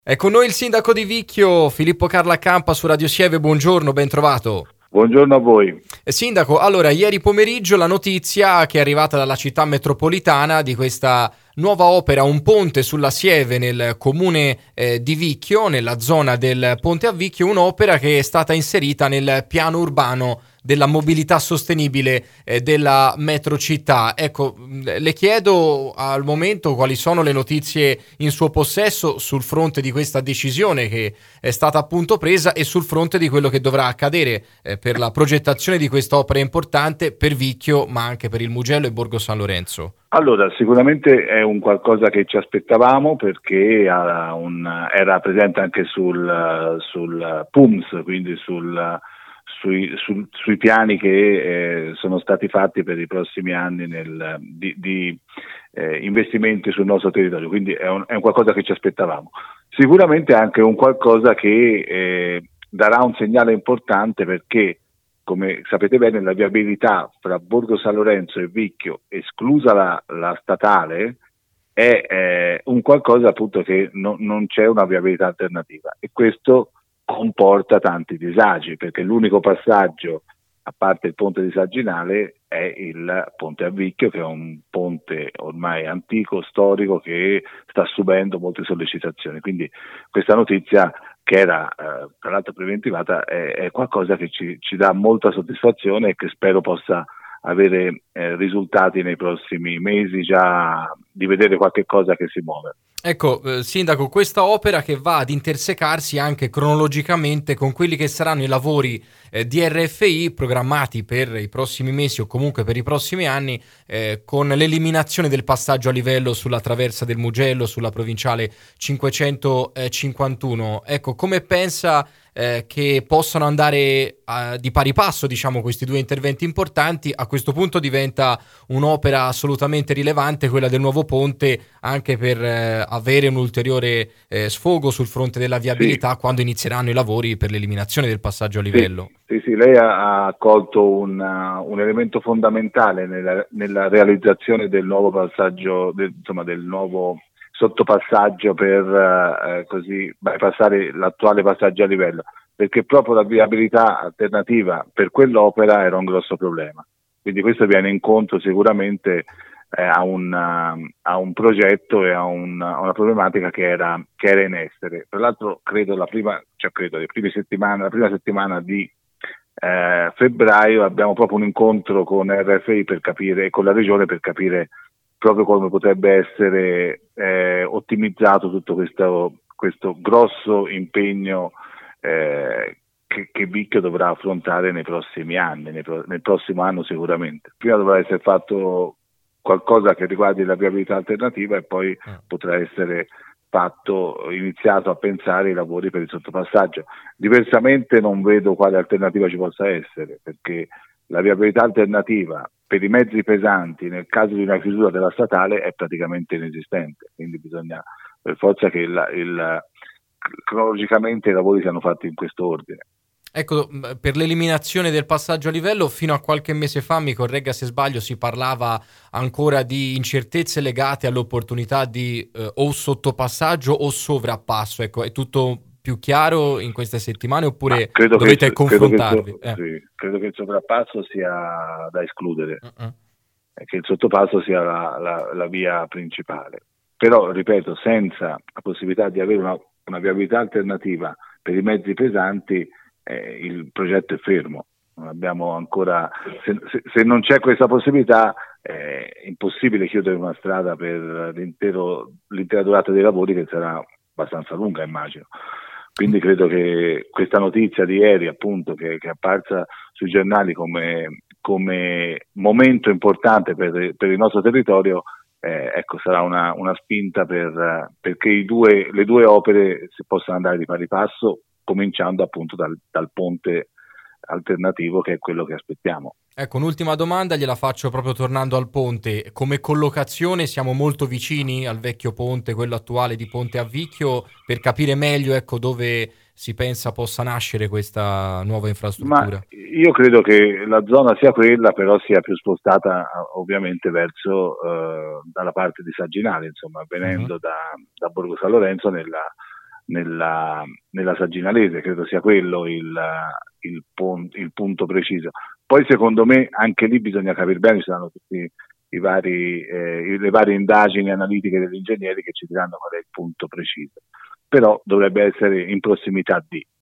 È con noi il sindaco di Vicchio, Filippo Carlacampa su Radio Sieve, buongiorno, ben trovato. Buongiorno a voi. Sindaco, allora, ieri pomeriggio la notizia che è arrivata dalla città metropolitana di questa nuova opera, un ponte sulla Sieve nel comune di Vicchio, nella zona del Ponte a Vicchio, un'opera che è stata inserita nel piano urbano della mobilità sostenibile della metrocittà. Ecco, le chiedo al momento quali sono le notizie in suo possesso sul fronte di questa decisione che è stata appunto presa e sul fronte di quello che dovrà accadere per la progettazione di quest'opera importante per Vicchio, ma anche per il Mugello e Borgo San Lorenzo. Allora, sicuramente è un qualcosa che ci aspettavamo perché era presente anche sul PUMS, quindi sui piani che sono stati fatti per i prossimi anni di investimenti sul nostro territorio, quindi è un qualcosa che ci aspettavamo. Sicuramente è anche un qualcosa che darà un segnale importante perché, come sapete bene, la viabilità fra Borgo San Lorenzo e Vicchio, esclusa la statale, è un qualcosa appunto che non c'è una viabilità alternativa e questo comporta tanti disagi perché l'unico passaggio, a parte il ponte di Saginale, è il ponte a Vicchio, che è un ponte ormai antico, storico, che sta subendo molte sollecitazioni. Quindi questa notizia, che era tra l'altro preventivata, è qualcosa che ci dà molta soddisfazione e che spero possa avere risultati nei prossimi mesi, già di vedere qualche cosa che si muove. Ecco, sindaco, questa opera che va ad intersecarsi anche cronologicamente con quelli che saranno i lavori di RFI programmati per i prossimi mesi o comunque per i prossimi anni, con l'eliminazione del passaggio a livello sulla traversa del Mugello, sulla provinciale 551. Ecco, come pensa che possano andare di pari passo, diciamo, questi due interventi importanti? A questo punto diventa un'opera assolutamente rilevante quella del nuovo ponte, anche per avere un ulteriore sfogo sul fronte della viabilità, Sì. quando inizieranno i lavori per l'eliminazione del passaggio a livello. Sì, lei ha colto un elemento fondamentale nella realizzazione del nuovo passaggio, del nuovo sottopassaggio per così bypassare l'attuale passaggio a livello, perché proprio la viabilità alternativa per quell'opera era un grosso problema. Quindi questo viene incontro sicuramente a un progetto e a una problematica che era in essere. Tra l'altro credo la prima settimana di febbraio abbiamo proprio un incontro con RFI per capire, e con la regione, per capire proprio come potrebbe essere ottimizzato tutto questo grosso impegno che Vicchio dovrà affrontare nei prossimi anni, nel prossimo anno sicuramente. Prima dovrà essere fatto qualcosa che riguardi la viabilità alternativa e poi potrà essere iniziato a pensare ai lavori per il sottopassaggio. Diversamente non vedo quale alternativa ci possa essere, perché la viabilità alternativa per i mezzi pesanti nel caso di una chiusura della statale è praticamente inesistente, quindi bisogna per forza che cronologicamente i lavori siano fatti in questo ordine. Ecco, per l'eliminazione del passaggio a livello, fino a qualche mese fa, mi corregga se sbaglio, si parlava ancora di incertezze legate all'opportunità di o sottopassaggio o sovrappasso. Ecco, è tutto più chiaro in queste settimane oppure dovete confrontarvi? Credo che il sovrappasso sia da escludere, che il sottopasso sia la via principale. Però, ripeto, senza la possibilità di avere una viabilità alternativa per i mezzi pesanti, il progetto è fermo. Non abbiamo ancora, se non c'è questa possibilità, è impossibile chiudere una strada per l'intera durata dei lavori, che sarà abbastanza lunga, immagino. Quindi credo che questa notizia di ieri, appunto, che è apparsa sui giornali come momento importante per il nostro territorio, sarà una spinta perché le due opere si possano andare di pari passo, cominciando appunto dal ponte alternativo, che è quello che aspettiamo. Ecco, un'ultima domanda gliela faccio proprio tornando al ponte. Come collocazione siamo molto vicini al vecchio ponte, quello attuale di Ponte a Vicchio, per capire meglio, ecco, dove si pensa possa nascere questa nuova Ma infrastruttura. io credo che la zona sia quella, però sia più spostata ovviamente verso dalla parte di Saginale, insomma, venendo da Borgo San Lorenzo nella Saginalese, credo sia quello il punto preciso. Poi secondo me anche lì bisogna capire bene, ci saranno tutti le varie indagini analitiche degli ingegneri che ci diranno qual è il punto preciso, però dovrebbe essere in prossimità di.